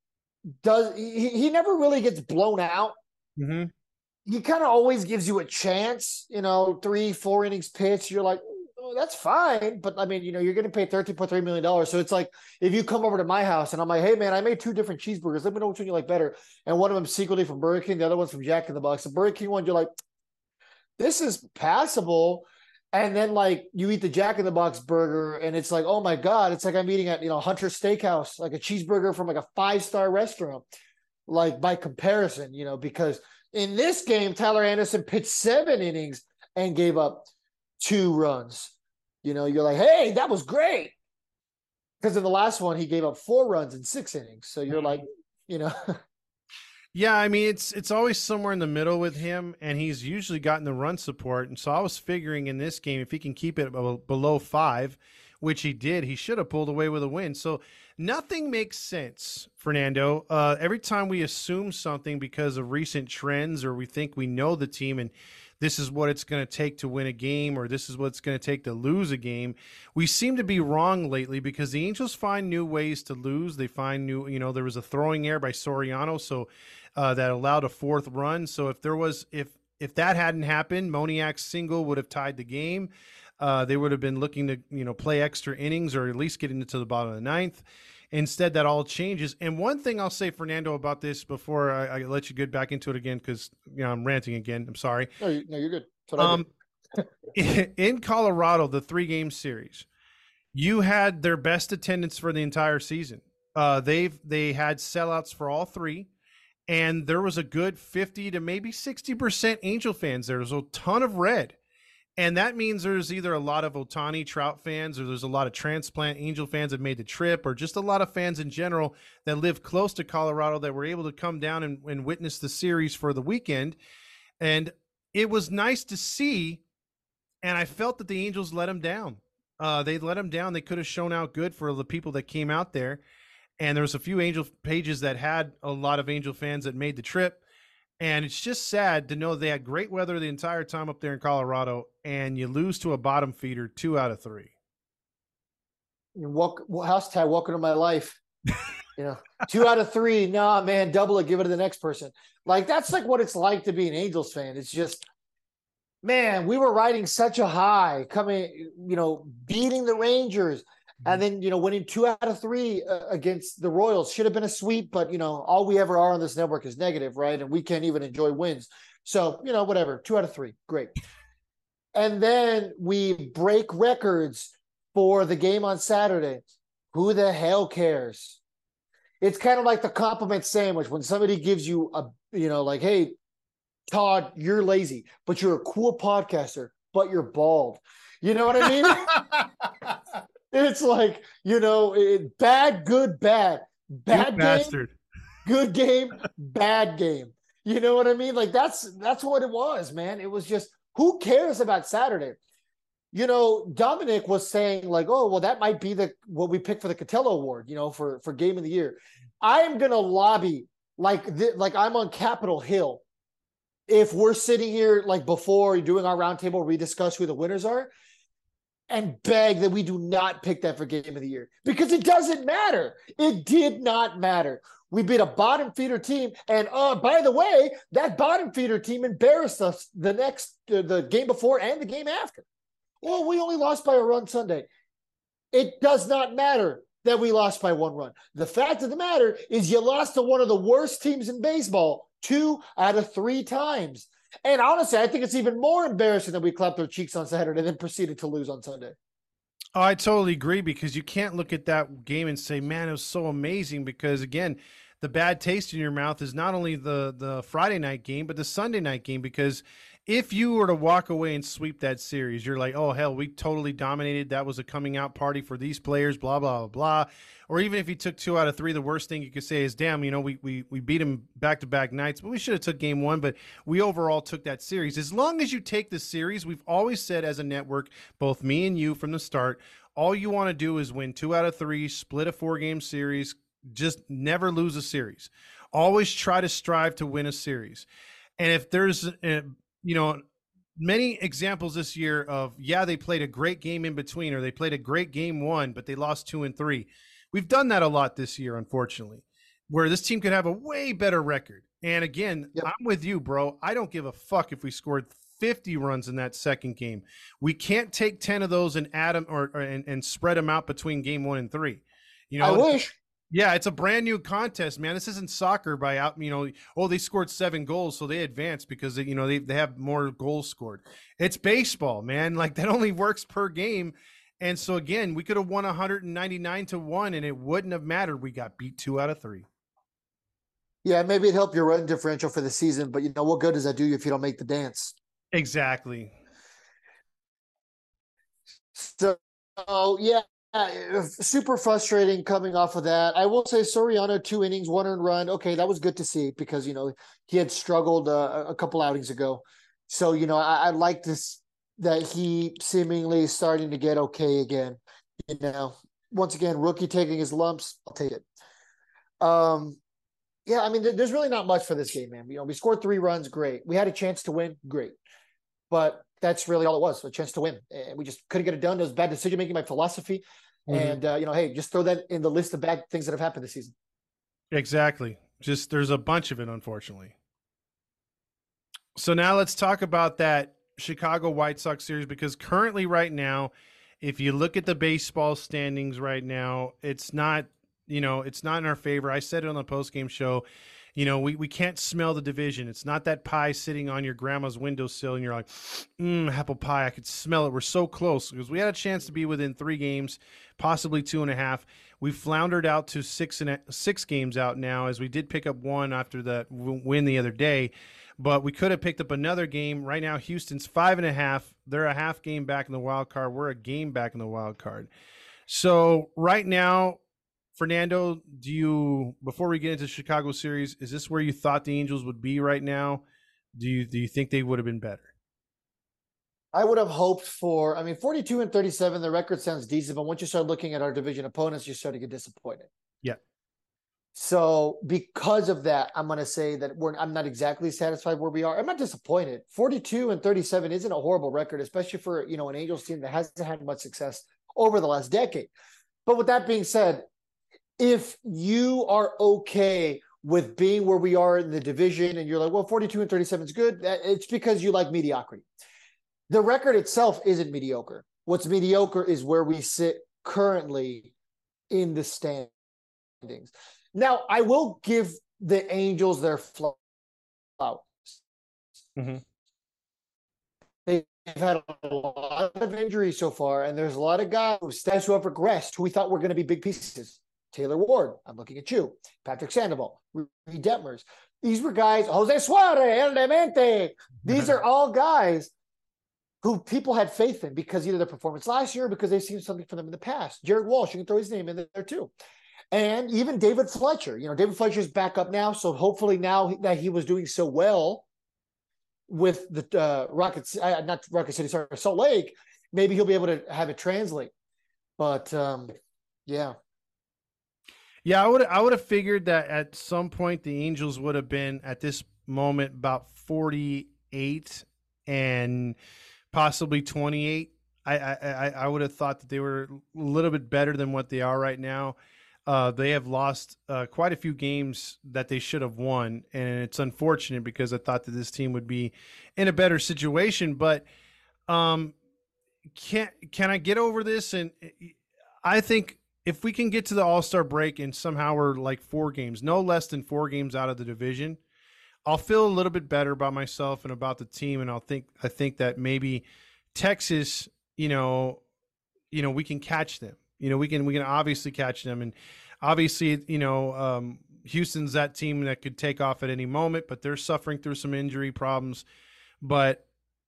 he never really gets blown out. Mm-hmm. He kind of always gives you a chance, 3-4 innings pitch. You're like, oh, that's fine. But I mean, you're going to pay $13.3 million. So it's like, if you come over to my house and I'm like, hey man, I made 2 different cheeseburgers. Let me know which one you like better. And one of them secretly from Burger King. The other one's from Jack in the Box. The Burger King one, you're like, this is passable. And then you eat the Jack in the Box burger and it's like, oh my God, it's like I'm eating at, Hunter Steakhouse, like a cheeseburger from a 5-star restaurant, by comparison, because in this game, Tyler Anderson pitched 7 innings and gave up 2 runs. You're like, hey, that was great. Because in the last one, he gave up 4 runs in 6 innings. So you're like, Yeah, I mean, it's always somewhere in the middle with him, and he's usually gotten the run support. And so I was figuring in this game, if he can keep it below 5, which he did, he should have pulled away with a win. So nothing makes sense, Fernando. Every time we assume something because of recent trends or we think we know the team and this is what it's going to take to win a game or this is what it's going to take to lose a game, we seem to be wrong lately because the Angels find new ways to lose. They find new, there was a throwing error by Soriano, so that allowed a 4th run. So if that hadn't happened, Moniak's single would have tied the game. They would have been looking to, play extra innings or at least get into the bottom of the 9th. Instead, that all changes. And one thing I'll say, Fernando, about this before I let you get back into it again, because I'm ranting again. I'm sorry. No, you're good. In Colorado, the 3-game series, you had their best attendance for the entire season. They had sellouts for all 3. And there was a good 50 to maybe 60% Angel fans there. There's a ton of red. And that means there's either a lot of Ohtani Trout fans or there's a lot of transplant Angel fans that made the trip or just a lot of fans in general that live close to Colorado that were able to come down and witness the series for the weekend. And it was nice to see, and I felt that the Angels let them down. They let them down. They could have shown out good for the people that came out there. And there was a few Angel pages that had a lot of Angel fans that made the trip. And it's just sad to know they had great weather the entire time up there in Colorado, and you lose to a bottom feeder 2 out of 3. House Tag, welcome to my life. 2 out of 3. Nah, man, double it, give it to the next person. Like, that's like what it's like to be an Angels fan. It's just, man, we were riding such a high, coming, beating the Rangers, and then, winning 2 out of 3 against the Royals. Should have been a sweep, but, all we ever are on this network is negative, right? And we can't even enjoy wins. So, whatever, 2 out of 3, great. And then we break records for the game on Saturday. Who the hell cares? It's kind of like the compliment sandwich when somebody gives you like, hey, Todd, you're lazy, but you're a cool podcaster, but you're bald. You know what I mean? It's like, bad, good, bad. Bad game, bastard. Good game, bad game. You know what I mean? Like, that's what it was, man. It was just, who cares about Saturday? Dominic was saying like, oh, well, that might be what we picked for the Catello Award, for Game of the Year. I am going to lobby like I'm on Capitol Hill. If we're sitting here like before doing our roundtable, we discuss who the winners are, and beg that we do not pick that for Game of the Year, because it doesn't matter. It did not matter. We beat a bottom feeder team. And by the way, that bottom feeder team embarrassed us the game before and the game after. Well, we only lost by a run Sunday. It does not matter that we lost by 1 run. The fact of the matter is you lost to one of the worst teams in baseball 2 out of 3 times. And honestly, I think it's even more embarrassing that we clapped our cheeks on Saturday and then proceeded to lose on Sunday. Oh, I totally agree, because you can't look at that game and say, man, it was so amazing, because, again, the bad taste in your mouth is not only the Friday night game, but the Sunday night game, because if you were to walk away and sweep that series, you're like, oh, hell, we totally dominated. That was a coming out party for these players, blah, blah, blah, blah. Or even if you took 2 out of 3, the worst thing you could say is, damn, we beat them back-to-back nights, but we should have took game 1, but we overall took that series. As long as you take the series, we've always said as a network, both me and you from the start, all you want to do is win 2 out of 3, split a 4-game series, just never lose a series. Always try to strive to win a series. And if there's many examples this year of, they played a great game in between, or they played a great game 1, but they lost 2 and 3. We've done that a lot this year, unfortunately, where this team could have a way better record. And again, yep. I'm with you, bro. I don't give a fuck if we scored 50 runs in that second game. We can't take 10 of those and add them and spread them out between game 1 and 3. I wish. Yeah, it's a brand new contest, man. This isn't soccer they scored 7 goals, so they advanced because they have more goals scored. It's baseball, man. Like, that only works per game. And so again, we could have won 199-1 and it wouldn't have mattered. We got beat 2 out of 3. Yeah, maybe it'd help your run differential for the season, but what good does that do you if you don't make the dance? Exactly. So, yeah. Super frustrating coming off of that. I will say Soriano, 2 innings, 1 earned run. Okay, that was good to see, because he had struggled a couple outings ago. So I like this, that he seemingly is starting to get okay again. Once again, rookie taking his lumps, I'll take it. Yeah, I mean, there's really not much for this game, man. We scored 3 runs, great. We had a chance to win, great. But that's really all it was, a chance to win. And we just couldn't get it done. It was bad decision-making, my philosophy. Mm-hmm. And, hey, just throw that in the list of bad things that have happened this season. Exactly. Just there's a bunch of it, unfortunately. So now let's talk about that Chicago White Sox series, because currently right now, if you look at the baseball standings right now, it's not in our favor. I said it on the post-game show. We can't smell the division. It's not that pie sitting on your grandma's windowsill and you're like, apple pie, I could smell it. We're so close, because we had a chance to be within 3 games, possibly 2.5. We floundered out to 6 games out now, as we did pick up 1 after that win the other day, but we could have picked up another game. Right now, Houston's 5.5. They're a half game back in the wild card. We're a game back in the wild card. So right now, Fernando, before we get into the Chicago series, is this where you thought the Angels would be right now? Do you think they would have been better? I would have hoped for, 42-37, the record sounds decent, but once you start looking at our division opponents, you start to get disappointed. Yeah. So because of that, I'm going to say that I'm not exactly satisfied where we are. I'm not disappointed. 42-37 isn't a horrible record, especially for, an Angels team that hasn't had much success over the last decade. But with that being said, if you are okay with being where we are in the division and you're like, well, 42-37 is good, it's because you like mediocrity. The record itself isn't mediocre. What's mediocre is where we sit currently in the standings. Now, I will give the Angels their flowers. Mm-hmm. They've had a lot of injuries so far, and there's a lot of guys who have regressed, who we thought were going to be big pieces. Taylor Ward, I'm looking at you. Patrick Sandoval, Reed Detmers. These were guys, Jose Suarez, El Demente. These are all guys who people had faith in because either their performance last year or because they've seen something from them in the past. Jared Walsh, you can throw his name in there too. And even David Fletcher. David Fletcher's back up now, so hopefully now that he was doing so well with the Salt Lake, maybe he'll be able to have it translate. But yeah. Yeah, I would have figured that at some point the Angels would have been at this moment about 48 and possibly 28. I would have thought that they were a little bit better than what they are right now. They have lost quite a few games that they should have won, and it's unfortunate because I thought that this team would be in a better situation. But can I get over this? And I think if we can get to the All-Star break and somehow we're like 4 games, no less than 4 games out of the division, I'll feel a little bit better about myself and about the team, and I think that maybe Texas, we can catch them. We can obviously catch them, and obviously, Houston's that team that could take off at any moment, but they're suffering through some injury problems, but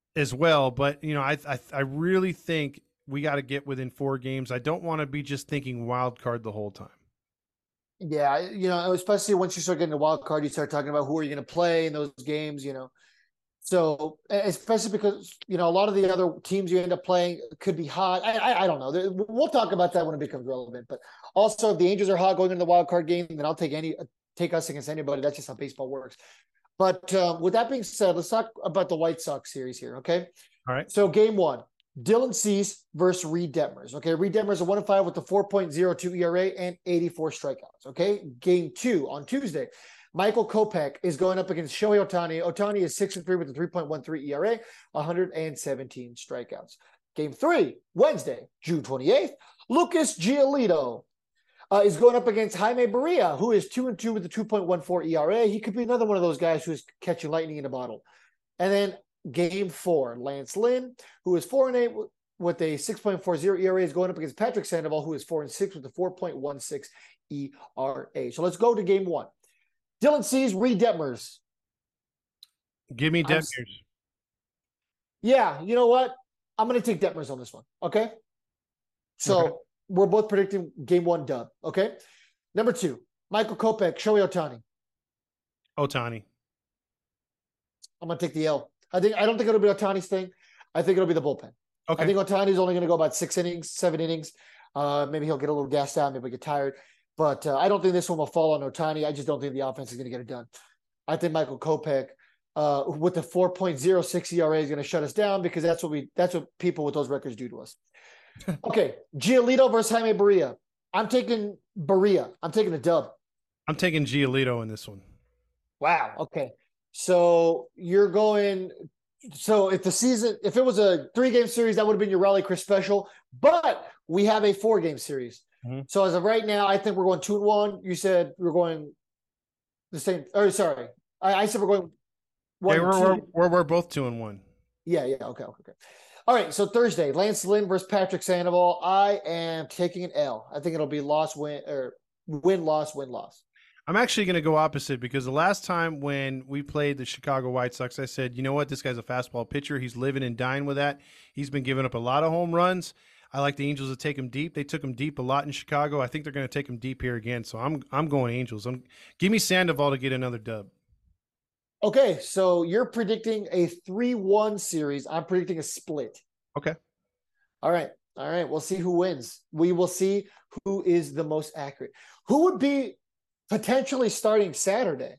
I really think we got to get within 4 games. I don't want to be just thinking wild card the whole time. Yeah, especially once you start getting a wild card, you start talking about who are you going to play in those games, So, especially because, a lot of the other teams you end up playing could be hot. I don't know. We'll talk about that when it becomes relevant. But also, if the Angels are hot going into the wild card game, then I'll take us against anybody. That's just how baseball works. But with that being said, let's talk about the White Sox series here, okay? All right. So, game 1, Dylan Cease versus Reed Detmers. Okay, Reed Detmers a 1-5 with a 4.02 ERA and 84 strikeouts. Okay, game 2 on Tuesday. Michael Kopech is going up against Shohei Ohtani. Ohtani is 6-3 with a 3.13 ERA, 117 strikeouts. Game 3, Wednesday, June 28th. Lucas Giolito is going up against Jaime Barria, who is 2-2 with a 2.14 ERA. He could be another one of those guys who's catching lightning in a bottle. And then game 4, Lance Lynn, who is 4-8 with a 6.40 ERA, is going up against Patrick Sandoval, who is 4-6 with a 4.16 ERA. So let's go to game 1. Dylan Cease, Reed Detmers. Give me Detmers. Yeah, you know what? I'm going to take Detmers on this one, okay? So we're both predicting game 1 dub, okay? Number 2, Michael Kopech, Shohei Ohtani. Ohtani. I'm going to take the L. I don't think it'll be Ohtani's thing. I think it'll be the bullpen. Okay. I think Ohtani's only going to go about 7 innings. Maybe he'll get a little gassed out. Maybe get tired. But I don't think this one will fall on Ohtani. I just don't think the offense is going to get it done. I think Michael Kopech with the 4.06 ERA is going to shut us down because that's what people with those records do to us. Okay, Giolito versus Jaime Barria. I'm taking Barria. I'm taking a dub. I'm taking Giolito in this one. Wow. Okay. So you're going. So if it was a 3-game series, that would have been your Raleigh Chris special. But we have a 4-game series. Mm-hmm. So as of right now, I think we're going 2-1. You said we're going the same. Or sorry, I said we're going 1-2. We're both 2-1. Yeah. Okay. All right. So Thursday, Lance Lynn versus Patrick Sandoval. I am taking an L. I think it'll be win-loss. I'm actually going to go opposite because the last time when we played the Chicago White Sox, I said, you know what? This guy's a fastball pitcher. He's living and dying with that. He's been giving up a lot of home runs. I like the Angels to take him deep. They took him deep a lot in Chicago. I think they're going to take him deep here again. So I'm going Angels. Give me Sandoval to get another dub. Okay, so you're predicting a 3-1 series. I'm predicting a split. Okay. All right. We'll see who wins. We will see who is the most accurate. Who would be potentially starting Saturday.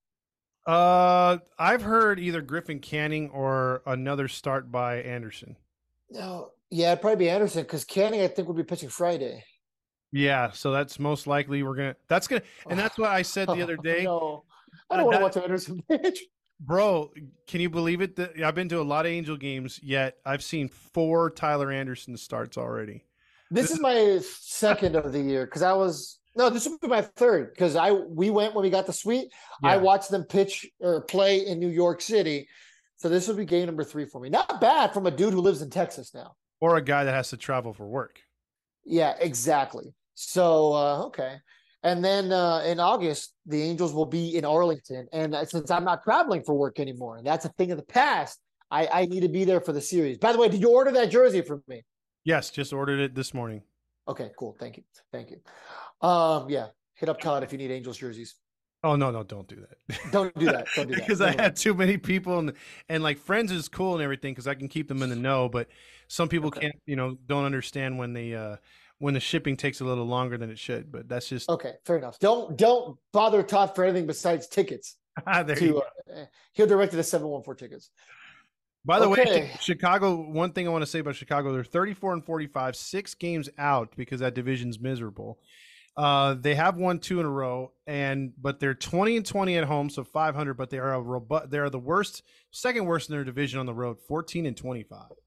I've heard either Griffin Canning or another start by Anderson. No, yeah, it'd probably be Anderson because Canning, I think, would be pitching Friday. Yeah, so that's most likely and that's what I said the other day. No, I don't want to watch Anderson pitch. Bro, can you believe it? That I've been to a lot of Angel games, yet I've seen 4 Tyler Anderson starts already. This is my second of the year because this would be my third because we went when we got the suite. Yeah. I watched them pitch or play in New York City. So this would be game number 3 for me. Not bad from a dude who lives in Texas now. Or a guy that has to travel for work. Yeah, exactly. So, okay. And then in August, the Angels will be in Arlington. And since I'm not traveling for work anymore, and that's a thing of the past, I need to be there for the series. By the way, did you order that jersey from me? Yes, just ordered it this morning. Okay, cool. Thank you. Yeah, hit up Todd if you need Angels jerseys. Oh, no, don't do that. Don't do that. Don't do that. Because I had too many people and like friends is cool and everything because I can keep them in the know, but some people can't, don't understand when the shipping takes a little longer than it should, but that's just okay. Fair enough. Don't bother Todd for anything besides tickets. He'll direct it to 714 tickets. By the way, Chicago, one thing I want to say about Chicago, they're 34-45, 6 games out because that division's miserable. They have won 2 in a row, but they're 20-20 at home, so 500. But they are the worst, second worst in their division on the road, 14-25.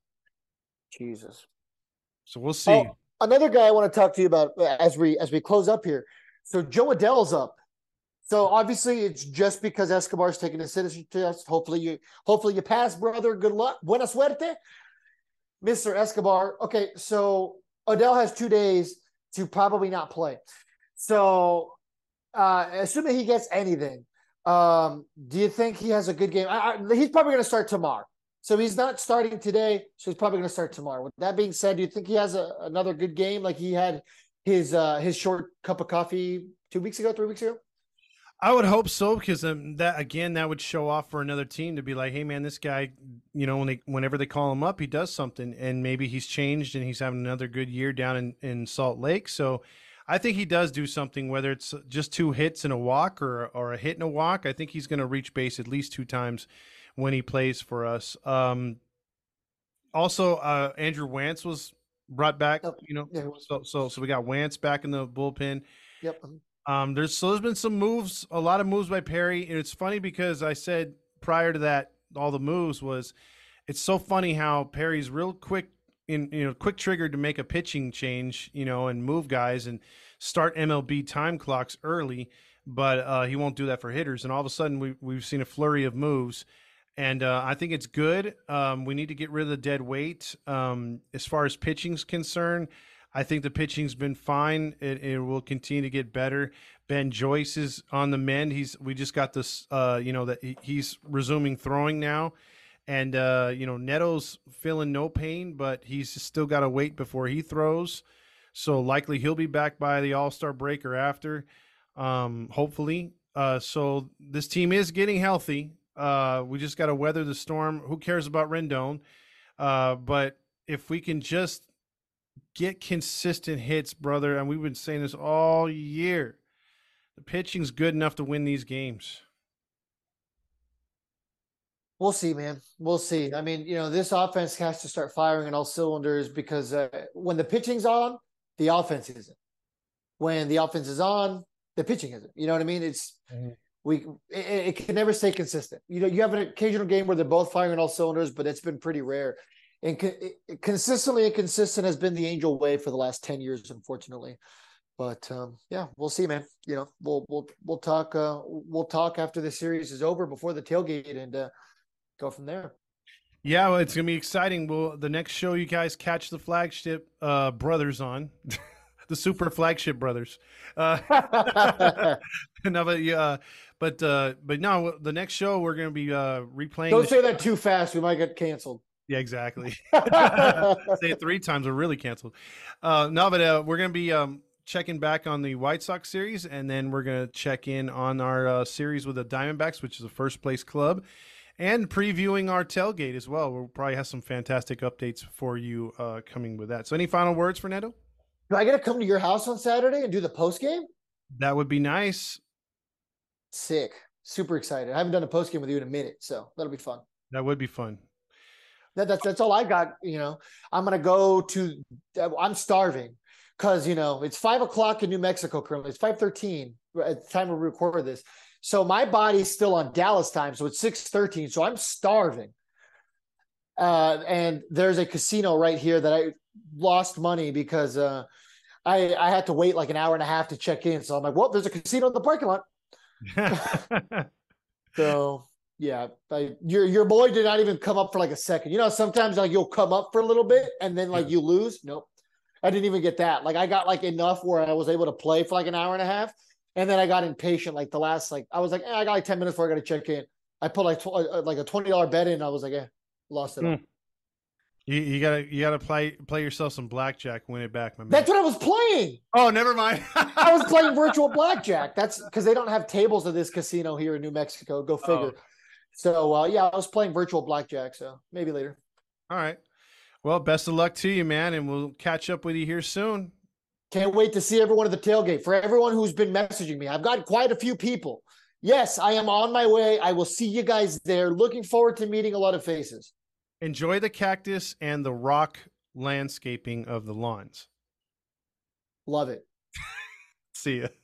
Jesus. So we'll see. Oh, another guy I want to talk to you about as we close up here. So Joe Adell's up. So obviously it's just because Escobar's taking a citizenship test. Hopefully you pass, brother. Good luck. Buena suerte, Mr. Escobar. Okay, so Adell has 2 days to probably not play. So assuming he gets anything, do you think he has a good game? He's probably going to start tomorrow. So he's not starting today, so he's probably going to start tomorrow. With that being said, do you think he has another good game like he had his short cup of coffee 3 weeks ago? I would hope so because that would show off for another team to be like, hey man, this guy, whenever they call him up, he does something, and maybe he's changed and he's having another good year down in Salt Lake. So I think he does do something, whether it's just 2 hits and a walk or a hit and a walk. I think he's going to reach base at least 2 times when he plays for us. Also, Andrew Wantz was brought back. So we got Wantz back in the bullpen. Yep. There's been some moves, a lot of moves by Perry, and it's funny because I said prior to that, all the moves it's so funny how Perry's real quick quick trigger to make a pitching change, and move guys and start MLB time clocks early, but he won't do that for hitters. And all of a sudden we've seen a flurry of moves, and I think it's good. We need to get rid of the dead weight. As far as pitching's concerned, I think the pitching's been fine. It will continue to get better. Ben Joyce is on the mend. We just got this, that he's resuming throwing now. And, Neto's feeling no pain, but he's still got to wait before he throws. So likely he'll be back by the All-Star break or after, hopefully. So this team is getting healthy. We just got to weather the storm. Who cares about Rendon? But if we can just get consistent hits, brother, and we've been saying this all year, the pitching's good enough to win these games. We'll see, man. We'll see. I mean, this offense has to start firing on all cylinders because when the pitching's on, the offense isn't. When the offense is on, the pitching isn't. You know what I mean? It can never stay consistent. You have an occasional game where they're both firing on all cylinders, but it's been pretty rare. And consistently inconsistent has been the Angel way for the last 10 years, unfortunately. But we'll see, man. We'll talk after the series is over, before the tailgate, and go from there. Yeah, well, it's gonna be exciting. Well, the next show you guys catch the flagship brothers on, the super flagship brothers. But no, the next show we're gonna be replaying. Don't say that too fast; we might get canceled. Yeah, exactly. Say it 3 times, we're really canceled. We're going to be checking back on the White Sox series, and then we're going to check in on our series with the Diamondbacks, which is a first place club, and previewing our tailgate as well. We'll probably have some fantastic updates for you coming with that. So any final words for Neto? Do I get to come to your house on Saturday and do the post game? That would be nice. Sick. Super excited. I haven't done a post game with you in a minute, so that'll be fun. That would be fun. That's all I got. I'm going to go I'm starving because, it's 5:00 in New Mexico currently. It's 5:13 at the time we record this. So my body's still on Dallas time. So it's 6:13. So I'm starving. And there's a casino right here that I lost money because I had to wait like an hour and a half to check in. So I'm like, well, there's a casino in the parking lot. So yeah, your boy did not even come up for like a second. Sometimes like you'll come up for a little bit and then like you lose. Nope. I didn't even get that. Like I got like enough where I was able to play for like an hour and a half. And then I got impatient. Like the last, I was like, I got like 10 minutes before I got to check in. I put like a $20 bet in. I was like, lost it all. You gotta play yourself some blackjack, win it back, my man. That's what I was playing. Oh, never mind. I was playing virtual blackjack. That's because they don't have tables at this casino here in New Mexico. Go figure. So I was playing virtual blackjack. So maybe later. All right. Well, best of luck to you, man, and we'll catch up with you here soon. Can't wait to see everyone at the tailgate. For everyone who's been messaging me, I've got quite a few people. Yes, I am on my way. I will see you guys there. Looking forward to meeting a lot of faces. Enjoy the cactus and the rock landscaping of the lawns. Love it. See ya.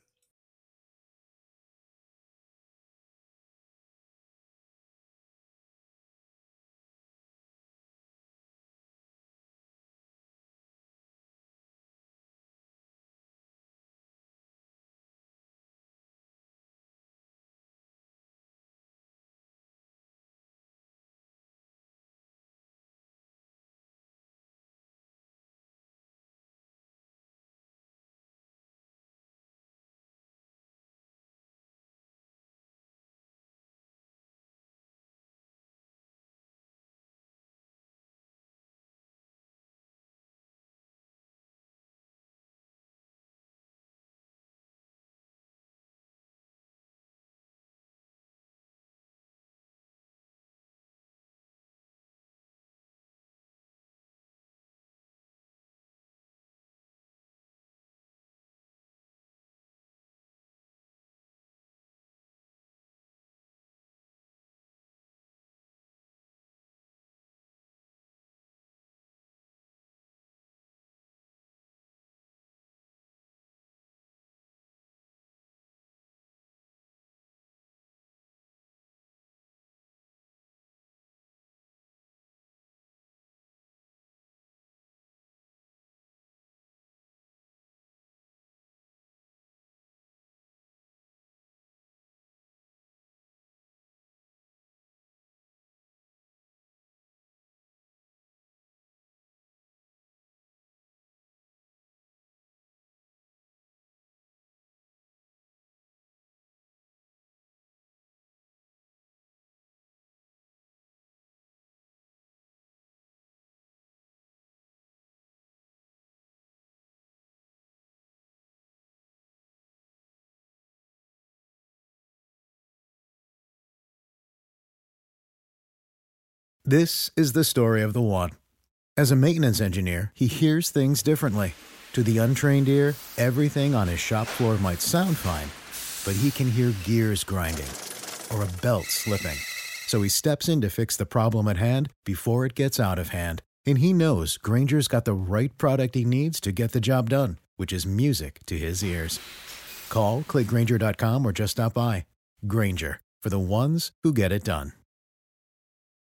This is the story of the one. As a maintenance engineer, he hears things differently. To the untrained ear, everything on his shop floor might sound fine, but he can hear gears grinding or a belt slipping. So he steps in to fix the problem at hand before it gets out of hand. And he knows Grainger's got the right product he needs to get the job done, which is music to his ears. Call, click Grainger.com, or just stop by. Grainger, for the ones who get it done.